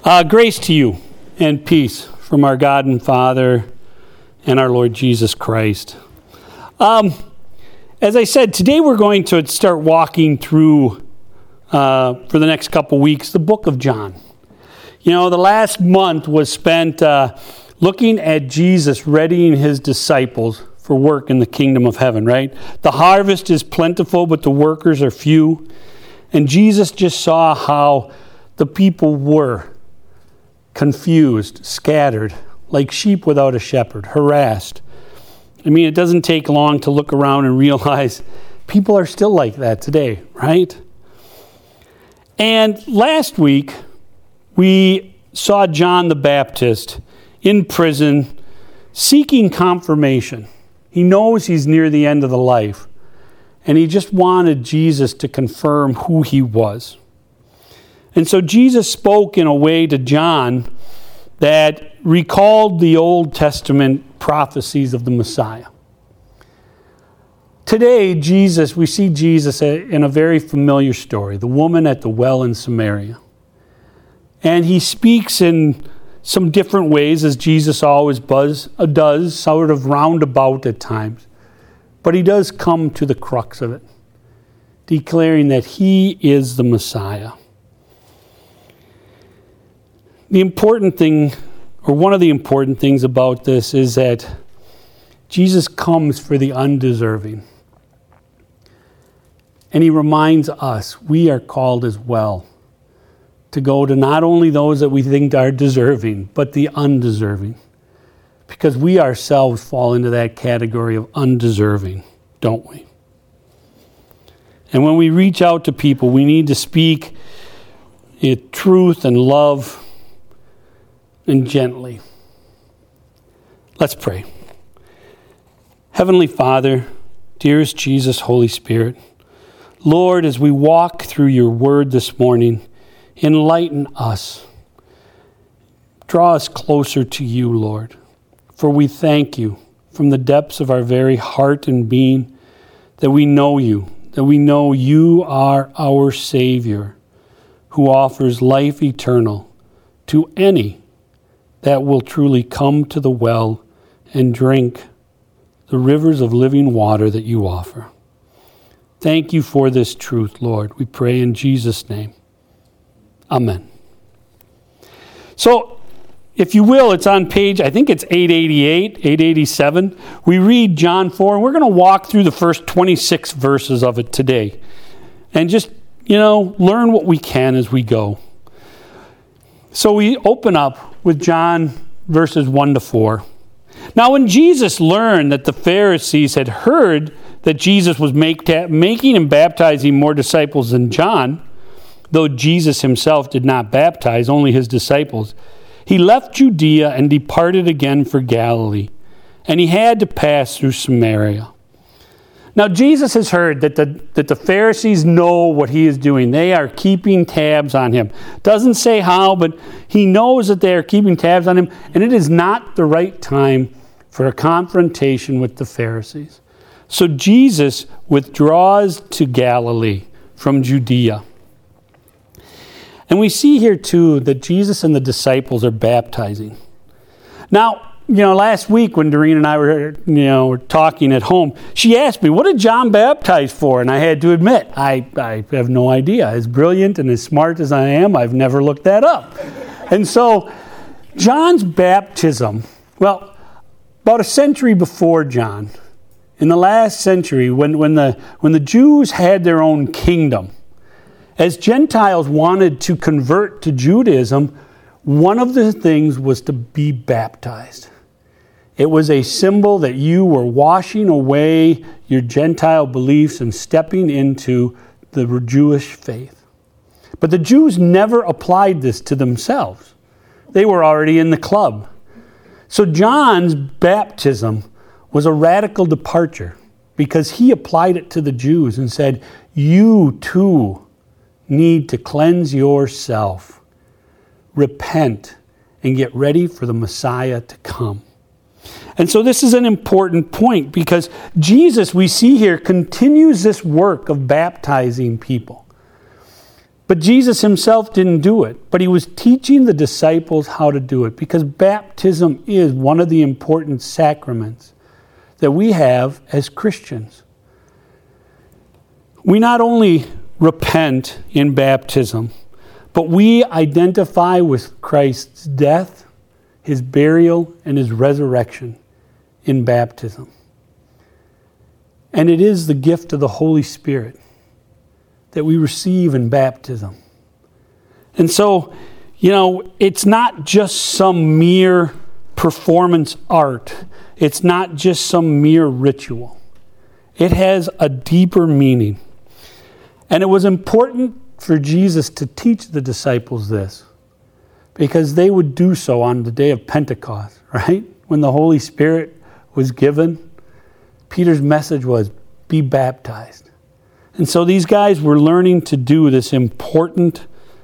Grace to you and peace from our God and Father and our Lord Jesus Christ. As I said, today we're going to start walking through, for the next couple weeks, the book of John. You know, the last month was spent looking at Jesus readying his disciples for work in the kingdom of heaven, right? The harvest is plentiful, but the workers are few. And Jesus just saw how the people were confused, scattered, like sheep without a shepherd, harassed. I mean, it doesn't take long to look around and realize people are still like that today, right? And last week, we saw John the Baptist in prison seeking confirmation. He knows he's near the end of the life, and he just wanted Jesus to confirm who he was. And so Jesus spoke in a way to John that recalled the Old Testament prophecies of the Messiah. Today, we see Jesus in a very familiar story, the woman at the well in Samaria. And he speaks in some different ways, as Jesus always does, sort of roundabout at times. But he does come to the crux of it, declaring that he is the Messiah. The important thing, or one of the important things about this, is that Jesus comes for the undeserving. And he reminds us we are called as well to go to not only those that we think are deserving, but the undeserving. Because we ourselves fall into that category of undeserving, don't we? And when we reach out to people, we need to speak in truth and love and gently. Let's pray. Heavenly Father, dearest Jesus, Holy Spirit, Lord, as we walk through your word this morning, enlighten us. Draw us closer to you, Lord. For we thank you from the depths of our very heart and being that we know you, that we know you are our Savior who offers life eternal to any that will truly come to the well and drink the rivers of living water that you offer. Thank you for this truth, Lord. We pray in Jesus' name. Amen. So, if you will, it's on page, I think it's 888, 887. We read John 4, and we're going to walk through the first 26 verses of it today. And just, learn what we can as we go. So we open up with John verses 1 to 4. Now, when Jesus learned that the Pharisees had heard that Jesus was making and baptizing more disciples than John, though Jesus himself did not baptize, only his disciples, he left Judea and departed again for Galilee, and he had to pass through Samaria. Now, Jesus has heard that the Pharisees know what he is doing. They are keeping tabs on him. Doesn't say how, but he knows that they are keeping tabs on him, and it is not the right time for a confrontation with the Pharisees. So Jesus withdraws to Galilee from Judea. And we see here, too, that Jesus and the disciples are baptizing. Now, last week when Doreen and I were talking at home, she asked me, what did John baptize for? And I had to admit, I have no idea. As brilliant and as smart as I am, I've never looked that up. And so, John's baptism, about a century before John, in the last century, when the Jews had their own kingdom, as Gentiles wanted to convert to Judaism, one of the things was to be baptized. It was a symbol that you were washing away your Gentile beliefs and stepping into the Jewish faith. But the Jews never applied this to themselves. They were already in the club. So John's baptism was a radical departure because he applied it to the Jews and said, you too need to cleanse yourself, repent, and get ready for the Messiah to come. And so this is an important point because Jesus, we see here, continues this work of baptizing people. But Jesus himself didn't do it. But he was teaching the disciples how to do it, because baptism is one of the important sacraments that we have as Christians. We not only repent in baptism, but we identify with Christ's death, his burial, and his resurrection in baptism. And it is the gift of the Holy Spirit that we receive in baptism. And so, it's not just some mere performance art. It's not just some mere ritual. It has a deeper meaning. And it was important for Jesus to teach the disciples this, because they would do so on the day of Pentecost, right? When the Holy Spirit was given, Peter's message was, be baptized. And so these guys were learning to do this important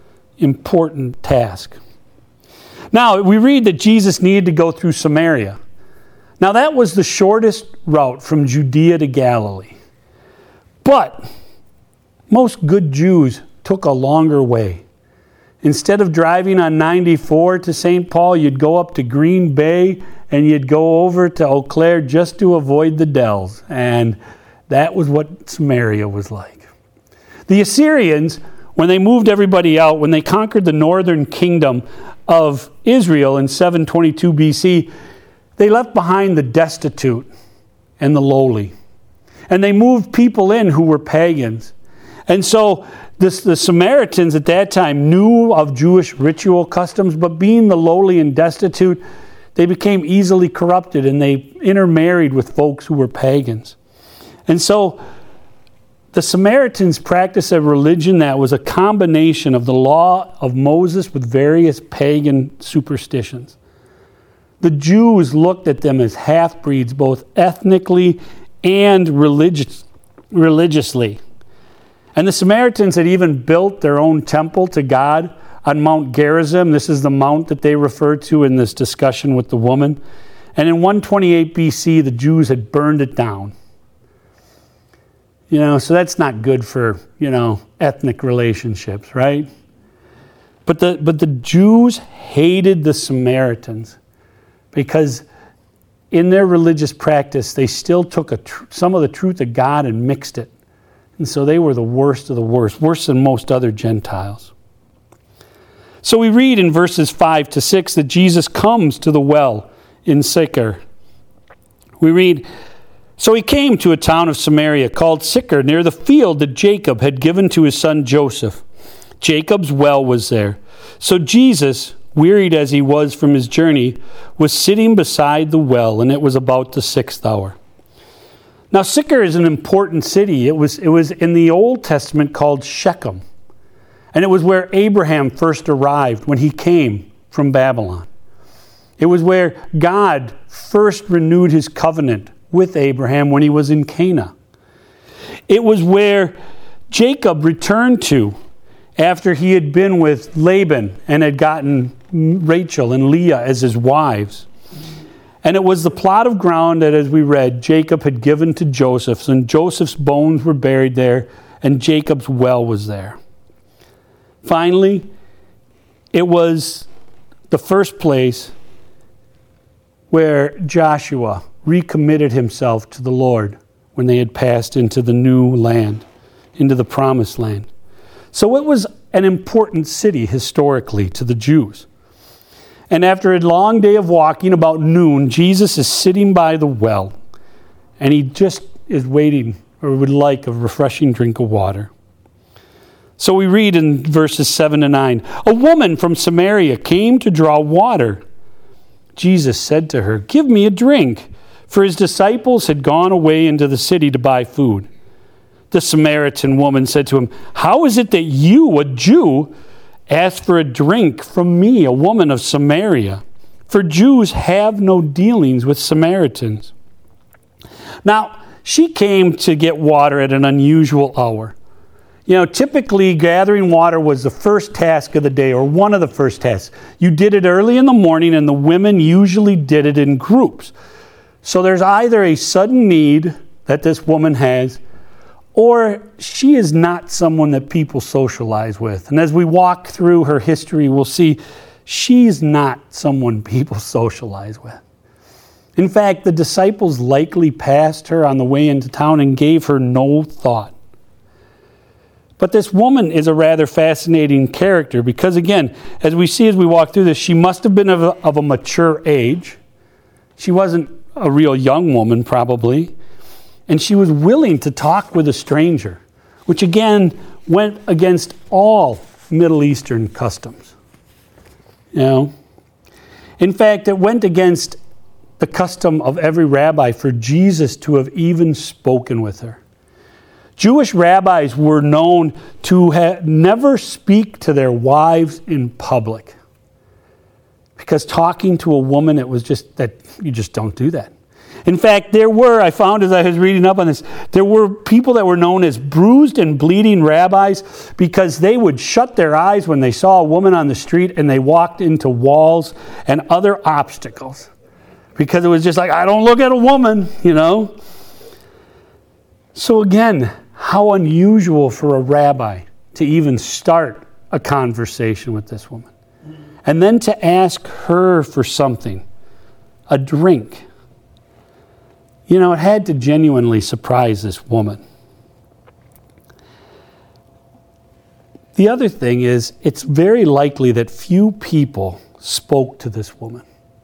task. Now, we read that Jesus needed to go through Samaria. Now, that was the shortest route from Judea to Galilee. But most good Jews took a longer way. Instead of driving on 94 to St. Paul, you'd go up to Green Bay and you'd go over to Eau Claire just to avoid the Dells. And that was what Samaria was like. The Assyrians, when they moved everybody out, when they conquered the northern kingdom of Israel in 722 BC, they left behind the destitute and the lowly. And they moved people in who were pagans. And so the Samaritans at that time knew of Jewish ritual customs, but being the lowly and destitute, they became easily corrupted and they intermarried with folks who were pagans. And so the Samaritans practiced a religion that was a combination of the law of Moses with various pagan superstitions. The Jews looked at them as half-breeds, both ethnically and religiously. And the Samaritans had even built their own temple to God on Mount Gerizim. This is the mount that they refer to in this discussion with the woman. And in 128 BC, the Jews had burned it down. So that's not good for, ethnic relationships, right? But the Jews hated the Samaritans because in their religious practice, they still took some of the truth of God and mixed it. And so they were the worst of the worst, worse than most other Gentiles. So we read in verses 5 to 6 that Jesus comes to the well in Sychar. We read, so he came to a town of Samaria called Sychar, near the field that Jacob had given to his son Joseph. Jacob's well was there. So Jesus, wearied as he was from his journey, was sitting beside the well, and it was about the 6th hour. Now, Sychar is an important city. It was in the Old Testament called Shechem. And it was where Abraham first arrived when he came from Babylon. It was where God first renewed his covenant with Abraham when he was in Canaan. It was where Jacob returned to after he had been with Laban and had gotten Rachel and Leah as his wives. And it was the plot of ground that, as we read, Jacob had given to Joseph, and Joseph's bones were buried there, and Jacob's well was there. Finally, it was the first place where Joshua recommitted himself to the Lord when they had passed into the new land, into the promised land. So it was an important city historically to the Jews. And after a long day of walking, about noon, Jesus is sitting by the well, and he just is waiting, or would like, a refreshing drink of water. So we read in verses 7 to 9, a woman from Samaria came to draw water. Jesus said to her, give me a drink, for his disciples had gone away into the city to buy food. The Samaritan woman said to him, how is it that you, a Jew, ask for a drink from me, a woman of Samaria? For Jews have no dealings with Samaritans. Now, she came to get water at an unusual hour. Typically gathering water was the first task of the day, or one of the first tasks. You did it early in the morning, and the women usually did it in groups. So there's either a sudden need that this woman has, or she is not someone that people socialize with. And as we walk through her history, we'll see she's not someone people socialize with. In fact, the disciples likely passed her on the way into town and gave her no thought. But this woman is a rather fascinating character because, again, as we walk through this, she must have been of a mature age. She wasn't a real young woman, probably. And she was willing to talk with a stranger, which, again, went against all Middle Eastern customs. In fact, it went against the custom of every rabbi for Jesus to have even spoken with her. Jewish rabbis were known to never speak to their wives in public. Because talking to a woman, it was just that you just don't do that. In fact, I found as I was reading up on this, there were people that were known as bruised and bleeding rabbis because they would shut their eyes when they saw a woman on the street and they walked into walls and other obstacles. Because it was just like, I don't look at a woman, So again, how unusual for a rabbi to even start a conversation with this woman. And then to ask her for something, a drink. It had to genuinely surprise this woman. The other thing is, it's very likely that few people spoke to this woman.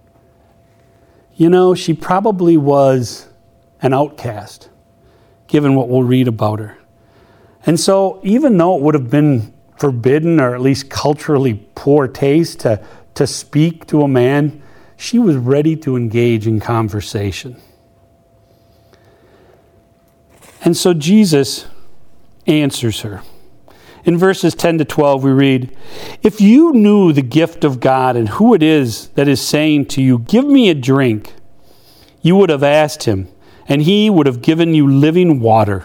She probably was an outcast, given what we'll read about her. And so even though it would have been forbidden or at least culturally poor taste to speak to a man, she was ready to engage in conversation. And so Jesus answers her. In verses 10 to 12 we read, "If you knew the gift of God and who it is that is saying to you, 'Give me a drink,' you would have asked him, and he would have given you living water."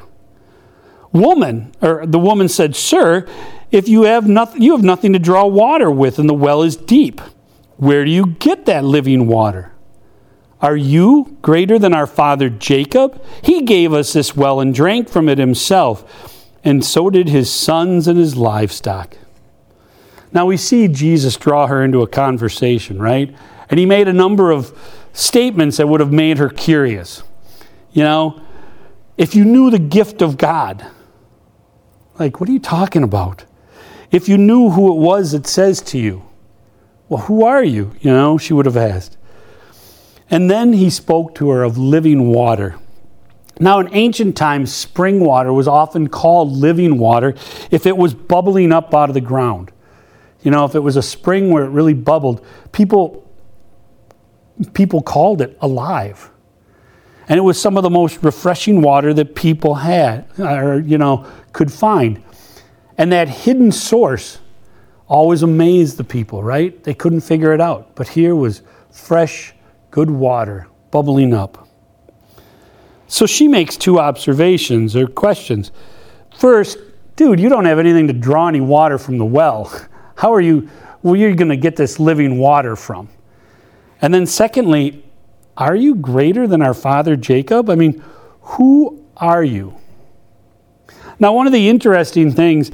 The woman said, "Sir, if you have nothing to draw water with, and the well is deep. Where do you get that living water? Are you greater than our father Jacob? He gave us this well and drank from it himself, and so did his sons and his livestock." Now we see Jesus draw her into a conversation, right? And he made a number of statements that would have made her curious. If you knew the gift of God, like, what are you talking about? If you knew who it was that says to you, well, who are you? She would have asked. And then he spoke to her of living water. Now, in ancient times, spring water was often called living water if it was bubbling up out of the ground. If it was a spring where it really bubbled, people called it alive. And it was some of the most refreshing water that people had or, could find. And that hidden source always amazed the people, right? They couldn't figure it out. But here was fresh, good water bubbling up. So she makes two observations or questions. First, dude, you don't have anything to draw any water from the well. Where are you going to get this living water from? And then secondly, are you greater than our father Jacob? I mean, who are you? Now, one of the interesting things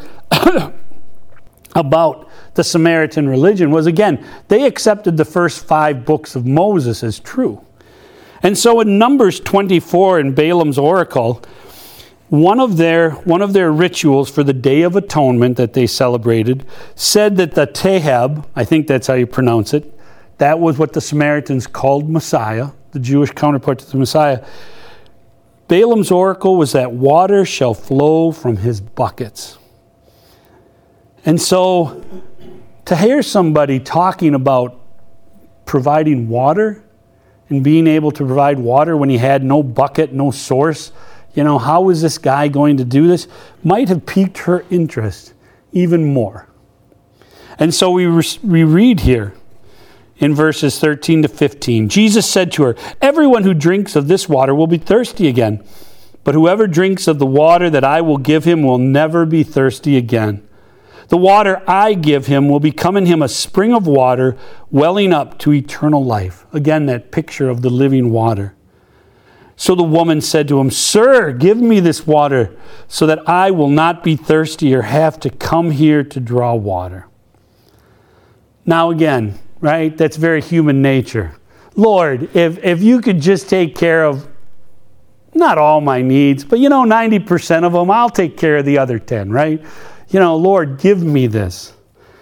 about the Samaritan religion was, again, they accepted the first 5 books of Moses as true. And so in Numbers 24 in Balaam's oracle, one of their rituals for the Day of Atonement that they celebrated said that the Teheb, I think that's how you pronounce it, that was what the Samaritans called Messiah, the Jewish counterpart to the Messiah. Balaam's oracle was that water shall flow from his buckets. And so to hear somebody talking about providing water and being able to provide water when he had no bucket, no source, how is this guy going to do this? Might have piqued her interest even more. And so we read here in verses 13 to 15, Jesus said to her, "Everyone who drinks of this water will be thirsty again, but whoever drinks of the water that I will give him will never be thirsty again. The water I give him will become in him a spring of water welling up to eternal life." Again, that picture of the living water. So the woman said to him, "Sir, give me this water so that I will not be thirsty or have to come here to draw water." Now again, right, that's very human nature. Lord, if you could just take care of not all my needs, but 90% of them, I'll take care of the other 10, right? Lord, give me this.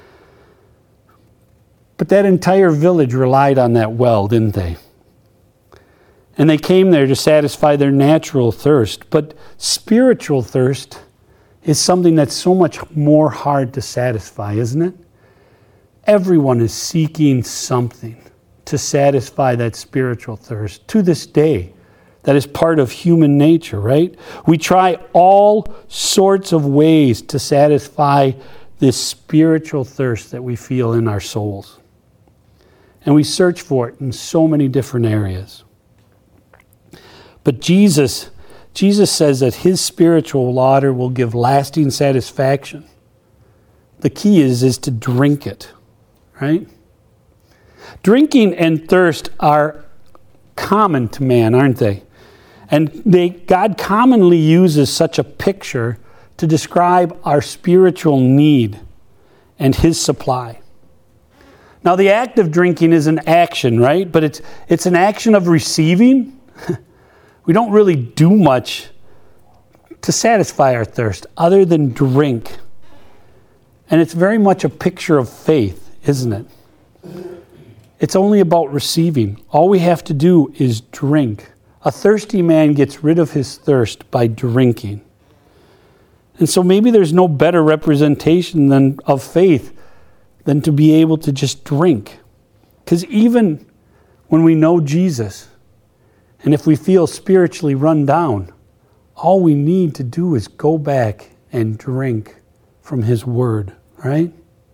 But that entire village relied on that well, didn't they? And they came there to satisfy their natural thirst. But spiritual thirst is something that's so much more hard to satisfy, isn't it? Everyone is seeking something to satisfy that spiritual thirst to this day. That is part of human nature, right? We try all sorts of ways to satisfy this spiritual thirst that we feel in our souls. And we search for it in so many different areas. But Jesus says that his spiritual water will give lasting satisfaction. The key is to drink it, right? Drinking and thirst are common to man, aren't they? And God commonly uses such a picture to describe our spiritual need and his supply. Now, the act of drinking is an action, right? But it's an action of receiving. We don't really do much to satisfy our thirst other than drink. And it's very much a picture of faith, isn't it? It's only about receiving. All we have to do is drink. A thirsty man gets rid of his thirst by drinking. And so maybe there's no better representation of faith than to be able to just drink. Because even when we know Jesus, and if we feel spiritually run down, all we need to do is go back and drink from his word, right?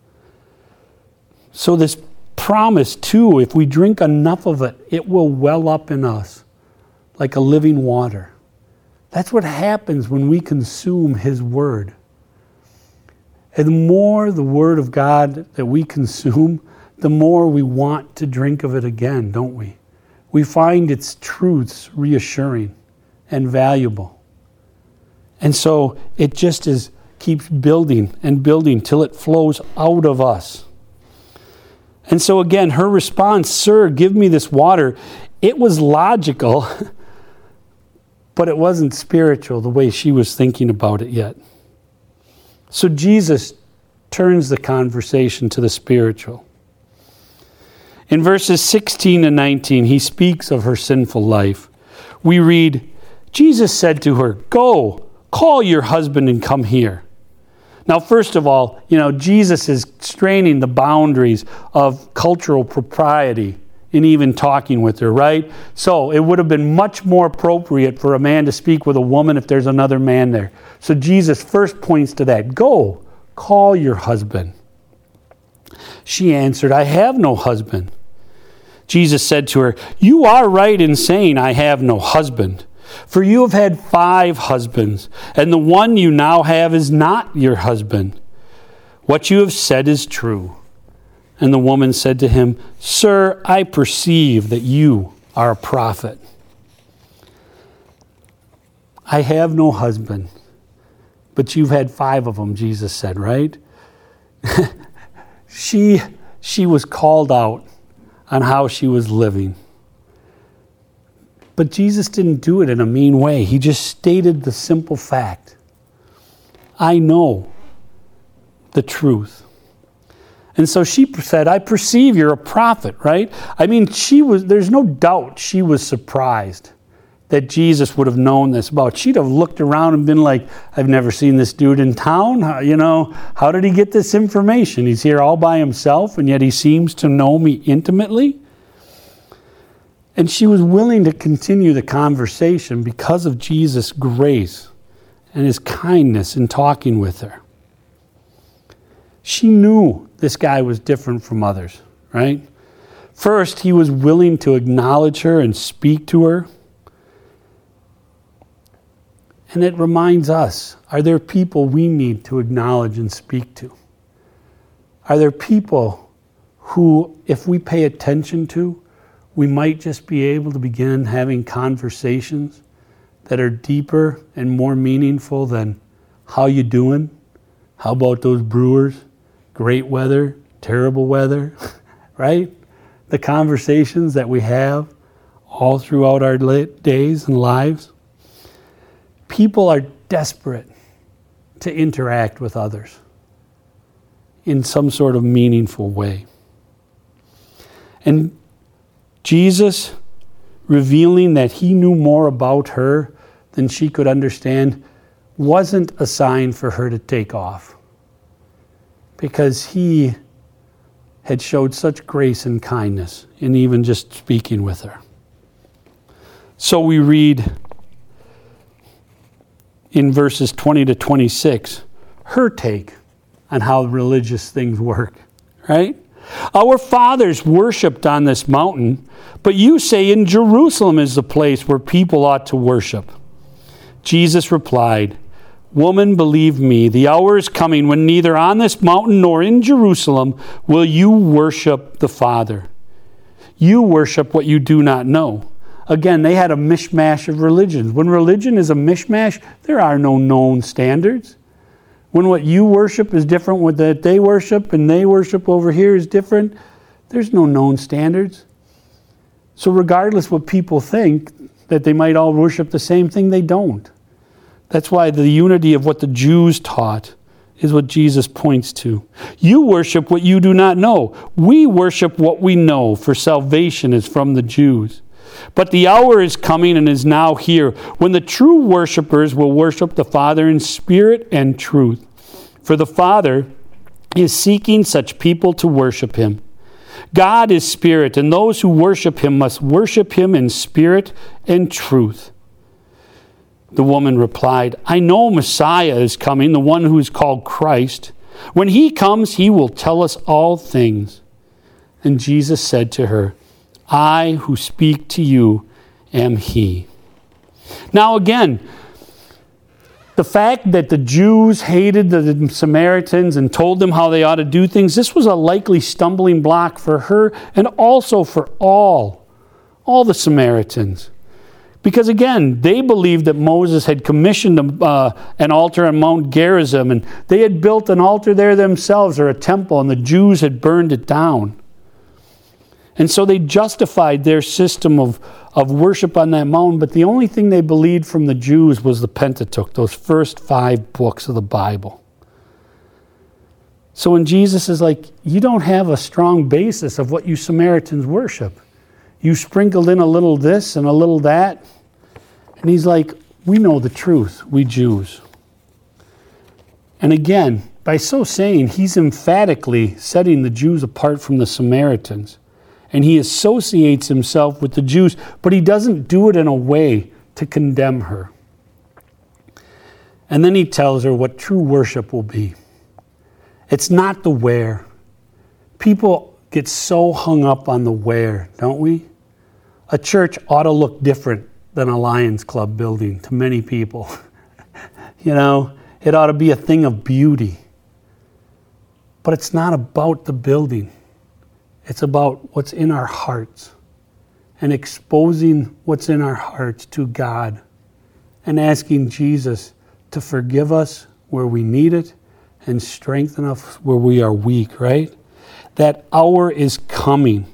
So this promise too, if we drink enough of it, it will well up in us like a living water. That's what happens when we consume his word. And the more the word of God that we consume, the more we want to drink of it again, don't we? We find its truths reassuring and valuable. And so it just keeps building and building till it flows out of us. And so again, her response, "Sir, give me this water," it was logical, but it wasn't spiritual the way she was thinking about it yet. So Jesus turns the conversation to the spiritual. In verses 16 and 19, he speaks of her sinful life. We read, Jesus said to her, "Go, call your husband and come here." Now, first of all, Jesus is straining the boundaries of cultural propriety in even talking with her, right? So it would have been much more appropriate for a man to speak with a woman if there's another man there. So Jesus first points to that. "Go, call your husband." She answered, "I have no husband." Jesus said to her, "You are right in saying, 'I have no husband.' For you have had 5 husbands, and the one you now have is not your husband. What you have said is true." And the woman said to him, "Sir, I perceive that you are a prophet." I have no husband, but you've had 5 of them, Jesus said, right? She was called out on how she was living. But Jesus didn't do it in a mean way. He just stated the simple fact. I know the truth. And so she said, "I perceive you're a prophet," right? I mean, there's no doubt she was surprised that Jesus would have known this about. She'd have looked around and been like, "I've never seen this dude in town. How did he get this information? He's here all by himself, and yet he seems to know me intimately." And she was willing to continue the conversation because of Jesus' grace and his kindness in talking with her. She knew this guy was different from others, right? First, he was willing to acknowledge her and speak to her. And it reminds us, are there people we need to acknowledge and speak to? Are there people who, if we pay attention to, we might just be able to begin having conversations that are deeper and more meaningful than how you doing? How about those Brewers? Great weather, terrible weather, right? The conversations that we have all throughout our days and lives. People are desperate to interact with others in some sort of meaningful way. And Jesus, revealing that he knew more about her than she could understand, wasn't a sign for her to take off, because he had showed such grace and kindness in even just speaking with her. So we read in verses 20 to 26, her take on how religious things work, right? Our fathers worshipped on this mountain, but you say in Jerusalem is the place where people ought to worship. Jesus replied, Woman, believe me, the hour is coming when neither on this mountain nor in Jerusalem will you worship the Father. You worship what you do not know. Again, they had a mishmash of religions. When religion is a mishmash, there are no known standards. When what you worship is different with what they worship and they worship over here is different, there's no known standards. So regardless what people think, that they might all worship the same thing, they don't. That's why the unity of what the Jews taught is what Jesus points to. You worship what you do not know. We worship what we know, for salvation is from the Jews. But the hour is coming and is now here when the true worshipers will worship the Father in spirit and truth. For the Father is seeking such people to worship him. God is spirit, and those who worship him must worship him in spirit and truth. The woman replied, I know Messiah is coming, the one who is called Christ. When he comes, he will tell us all things. And Jesus said to her, I who speak to you am he. Now again, the fact that the Jews hated the Samaritans and told them how they ought to do things, this was a likely stumbling block for her and also for all the Samaritans. Because again, they believed that Moses had commissioned an altar on Mount Gerizim, and they had built an altar there themselves, or a temple, and the Jews had burned it down. And so they justified their system of worship on that mountain, but the only thing they believed from the Jews was the Pentateuch, those first 5 books of the Bible. So when Jesus is like, you don't have a strong basis of what you Samaritans worship. You sprinkled in a little this and a little that. And he's like, we know the truth, we Jews. And again, by so saying, he's emphatically setting the Jews apart from the Samaritans. And he associates himself with the Jews, but he doesn't do it in a way to condemn her. And then he tells her what true worship will be. It's not the where. People get so hung up on the where, don't we? A church ought to look different than a Lions Club building to many people. You know, it ought to be a thing of beauty. But it's not about the building. It's about what's in our hearts and exposing what's in our hearts to God and asking Jesus to forgive us where we need it and strengthen us where we are weak, right? That hour is coming.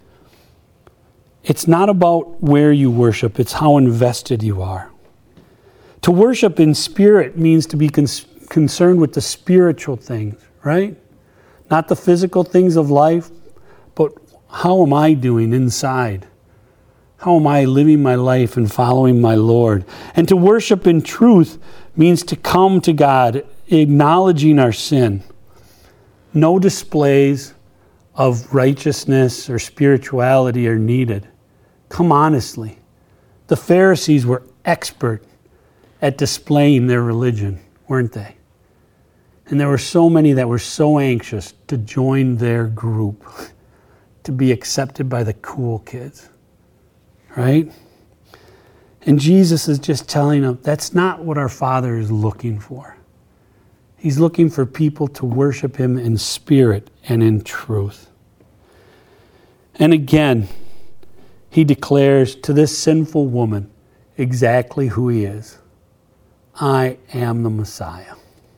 It's not about where you worship, it's how invested you are. To worship in spirit means to be concerned with the spiritual things, right? Not the physical things of life, but how am I doing inside? How am I living my life and following my Lord? And to worship in truth means to come to God, acknowledging our sin. No displays of righteousness or spirituality are needed. Come honestly. The Pharisees were expert at displaying their religion, weren't they? And there were so many that were so anxious to join their group, to be accepted by the cool kids, right? And Jesus is just telling them that's not what our Father is looking for. He's looking for people to worship him in spirit and in truth. And again, he declares to this sinful woman exactly who he is. I am the Messiah.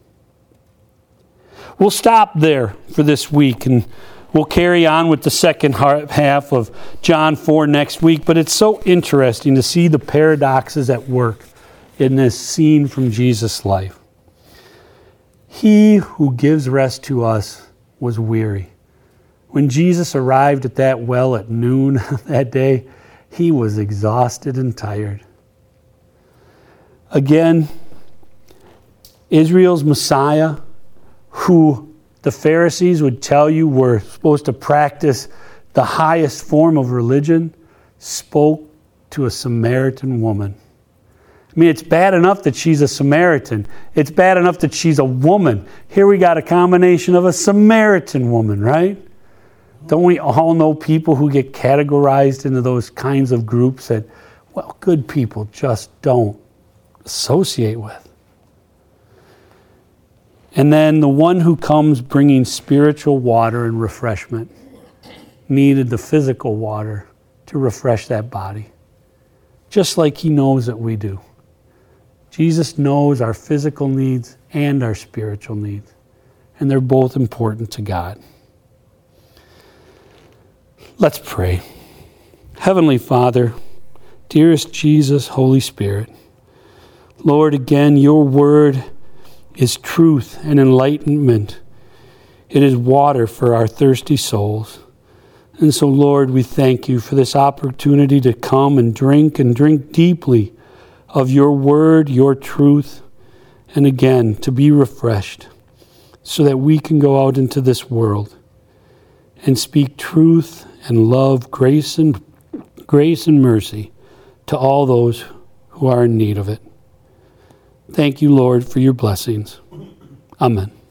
We'll stop there for this week, and we'll carry on with the second half of John 4 next week. But it's so interesting to see the paradoxes at work in this scene from Jesus' life. He who gives rest to us was weary. When Jesus arrived at that well at noon that day, he was exhausted and tired. Again, Israel's Messiah, who the Pharisees would tell you were supposed to practice the highest form of religion, spoke to a Samaritan woman. I mean, it's bad enough that she's a Samaritan. It's bad enough that she's a woman. Here we got a combination of a Samaritan woman, right? Don't we all know people who get categorized into those kinds of groups that, well, good people just don't associate with? And then the one who comes bringing spiritual water and refreshment needed the physical water to refresh that body, just like he knows that we do. Jesus knows our physical needs and our spiritual needs, and they're both important to God. Let's pray. Heavenly Father, dearest Jesus, Holy Spirit, Lord, again, your word is truth and enlightenment. It is water for our thirsty souls. And so, Lord, we thank you for this opportunity to come and drink deeply of your word, your truth, and again, to be refreshed so that we can go out into this world and speak truth and love, grace and mercy to all those who are in need of it. Thank you, Lord, for your blessings. Amen.